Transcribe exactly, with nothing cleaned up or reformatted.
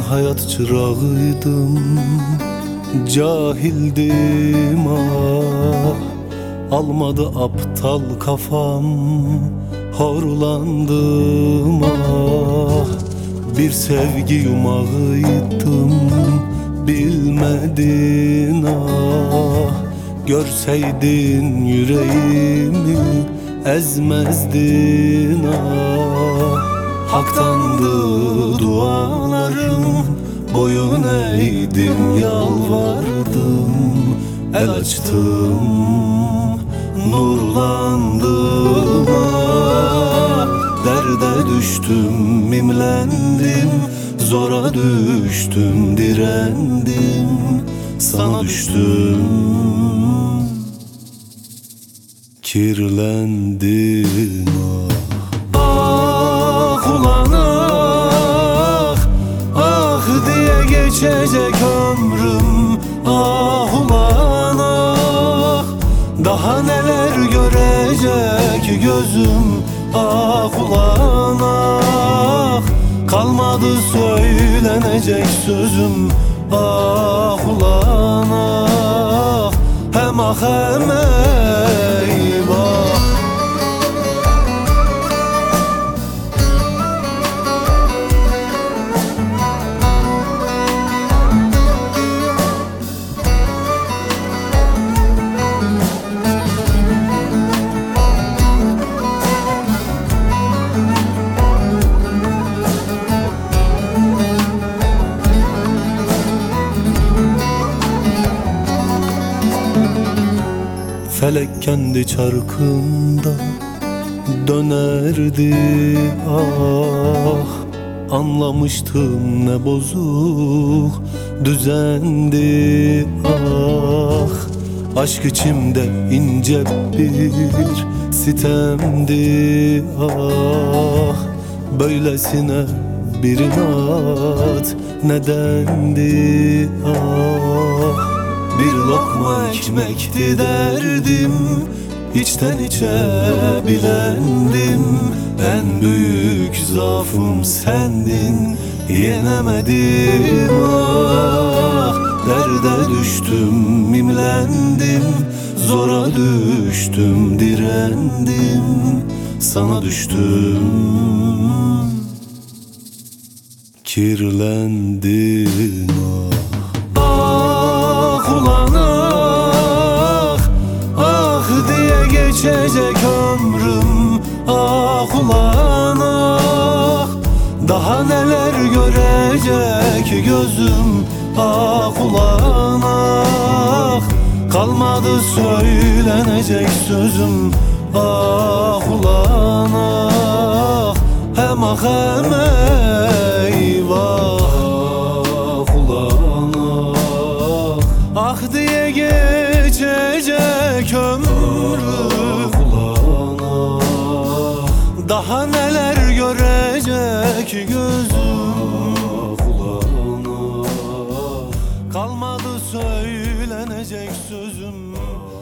hayat çırağıydım, cahildim ah. Almadı aptal kafam, horlandım ah. Bir sevgi yumağıydım, bilmedin ah. Görseydin yüreğimi, ezmezdin ah. Haktandı dualarım, boyun eğdim, yalvardım, el açtım, nurlandım ah. Derde düştüm, mimlendim, zora düştüm, direndim, sana düştüm, kirlendin ah. Ah ulan ah, ah diye geçecek ömrüm, ah ulan ah. Daha neler görecek gözüm, ah ulan ah. Kalmadı söylenecek sözüm, ah ulan ah. Hem ah hem eyvah. Felek kendi çarkında dönerdi ah. Anlamıştım ne bozuk düzendi ah. Aşk içimde ince bir sitemdi ah. Böylesine bir inat nedendi ah. Bir lokma ekmekti derdim, içten içe bilendim. En büyük zaafım sendin, yenemedim ah. Derde düştüm, mimlendim, zora düştüm, direndim, sana düştüm, kirlendin ah. Ulan ah, ah diye geçecek ömrüm, ah ulan ah. Daha neler görecek gözüm, ah ulan ah. Kalmadı söylenecek sözüm, ah ulan ah. Hem ah hem eyvah. Ah diye geçecek ömrüm, daha neler görecek gözüm, kalmadı söylenecek sözüm.